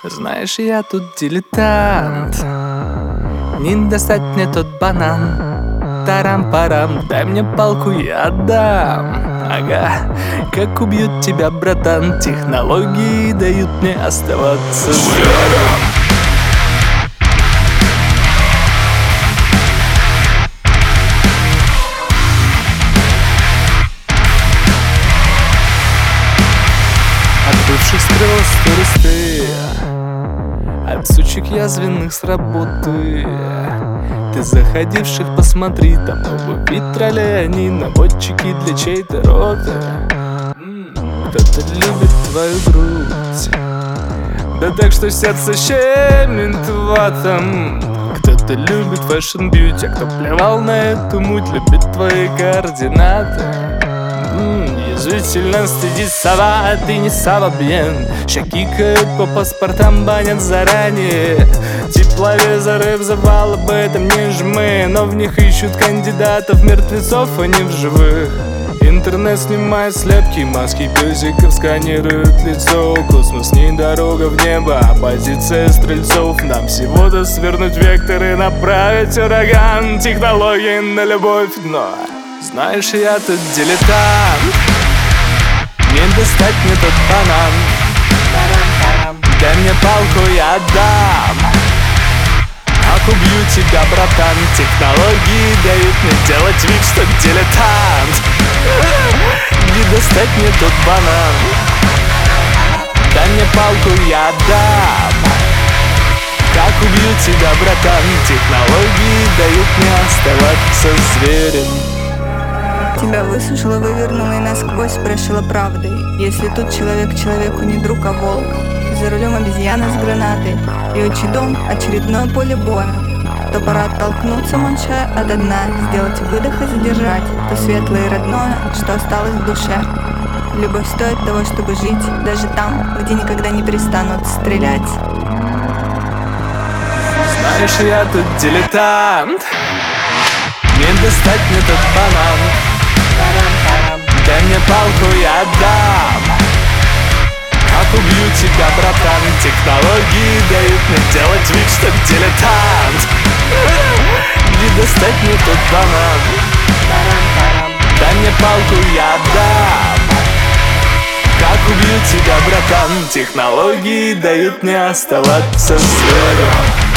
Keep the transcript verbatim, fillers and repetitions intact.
Знаешь, я тут дилетант, не достать мне тот банан. Тарам-парам, дай мне палку, я отдам. Ага, как убьют тебя, братан. Технологии дают мне оставаться зверем. От бывших скрылась туристы, от сучек язвенных с работы. Ты заходивших посмотри, там новый вид троллей, они наводчики для чьей-то роты. Кто-то любит твою грудь, да так что сердце щемит ватом. Кто-то любит фэшн-бьюти, а кто плевал на эту муть, любит твои координаты. Язвительно стыдит сова, а ты не сава-бьен. Щекикают по паспортам, банят заранее. Тепловизоры в завал, об этом не жмы, но в них ищут кандидатов, мертвецов, а не в живых. Интернет снимает слепки, маски песиков сканируют лицо. Космос не дорога в небо, а позиция стрельцов. Нам всего-то свернуть вектор и направить ураган. Технологии на любовь, но знаешь, я тут дилетант, не достать мне тот банан. Дай мне палку, я отдам. Как убью тебя, братан. Технологии дают мне делать вид, что дилетант. Не достать мне тот банан. Дай мне палку, я отдам. Как убью тебя, братан. Технологии дают мне оставаться зверем. Тебя высушила, вывернула и насквозь прошила правдой. Если тут человек человеку не друг, а волк. За рулем обезьяна с гранатой, и отчий дом — очередное поле боя. То пора оттолкнуться, молча ото дна, сделать выдох и задержать то светлое и родное, что осталось в душе. Любовь стоит того, чтобы жить, даже там, где никогда не перестанут стрелять. Знаешь, я тут дилетант, не достать мне тот банан. Дай мне палку, я отдам. Как убью тебя, братан. Технологии дают мне делать вид, что дилетант. Не достать мне тот банан. Дай мне палку, я отдам. Как убью тебя, братан. Технологии дают мне оставаться зверем.